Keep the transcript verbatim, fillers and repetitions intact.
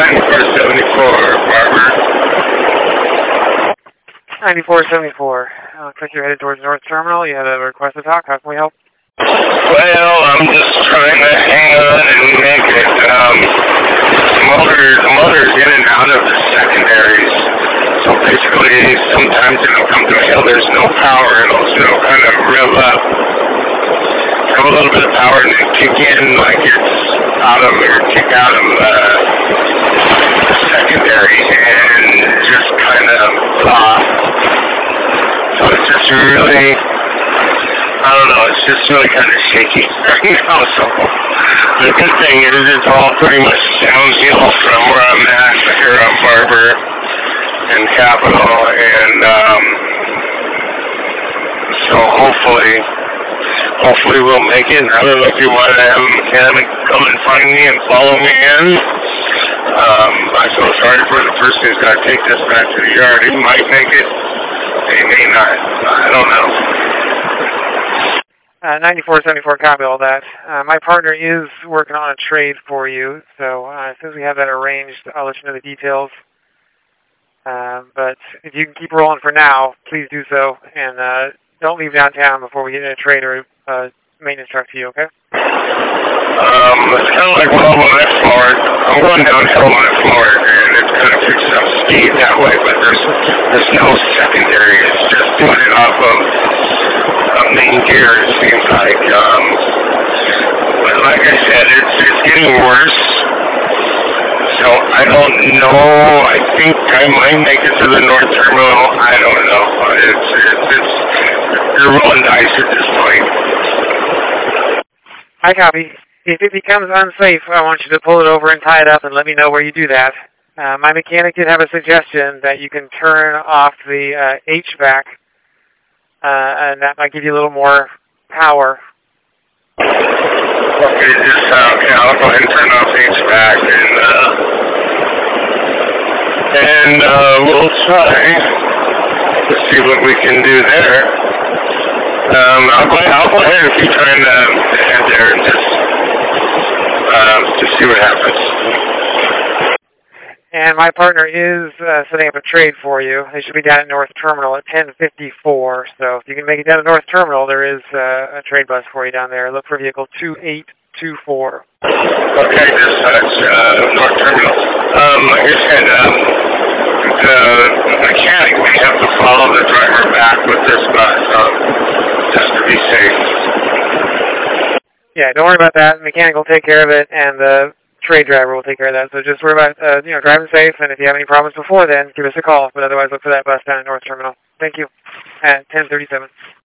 ninety-four seventy-four, Barber. ninety-four seventy-four. Uh, looks like you're headed towards North Terminal. You had a request to talk. How can we help? Well, I'm just trying to hang on and make it. Um, motor, the motor's in and out of the secondaries. So basically, sometimes it'll come to a hill, there's no power, and it'll, it'll kind of rev up. Have a little bit of power and then kick in like it's out of, or kick out of uh, the secondary, and just kind of off. So it's just really, I don't know, it's just really kind of shaky right now. So the good thing is it's all pretty much downhill from where I'm at here on Barber and Capitol, and um, so hopefully, hopefully we'll make it. I don't know if you want to have a mechanic come and find me and follow me in. Um, I feel sorry for the person who's got to take this back to the yard. He might make it. They may not. I don't know. Uh, ninety-four seventy-four, copy all that. Uh, my partner is working on a trade for you, so uh, as soon as we have that arranged, I'll let you know the details. Uh, but if you can keep rolling for now, please do so, and uh, don't leave downtown before we get in a trade or uh, maintenance truck to you, okay? Um, it's kind of like well, when I floor it. I'm going downhill when I floor it, and it's kind of picks up speed that way, but there's there's no secondary. It's just doing it off of a main gear, it seems like. Um, but like I said, it's it's getting worse. So I don't know. I think I might make it to the North Terminal. I don't know. It's it's, it's they're rolling dice at this point. I copy. If it becomes unsafe, I want you to pull it over and tie it up and let me know where you do that. Uh, my mechanic did have a suggestion that you can turn off the uh, H V A C, uh, and that might give you a little more power. Okay, just, uh, okay, I'll go ahead and turn off the H V A C, and, uh, and, uh, we'll try to see what we can do there. Um, I'll go, I'll go ahead and keep trying to head there and just, uh, just see what happens. And my partner is uh, setting up a trade for you. They should be down at North Terminal at ten fifty-four. So if you can make it down to North Terminal, there is uh, a trade bus for you down there. Look for vehicle two eight two four. Okay, dispatch, uh, North Terminal. Um, like I said, um, the mechanic may have to follow the driver back with this bus, um, just to be safe. Yeah, don't worry about that. The mechanic will take care of it, and the trade driver will take care of that. So just worry about, uh, you know, driving safe, and if you have any problems before then, give us a call. But otherwise, look for that bus down at North Terminal. Thank you. At ten thirty-seven.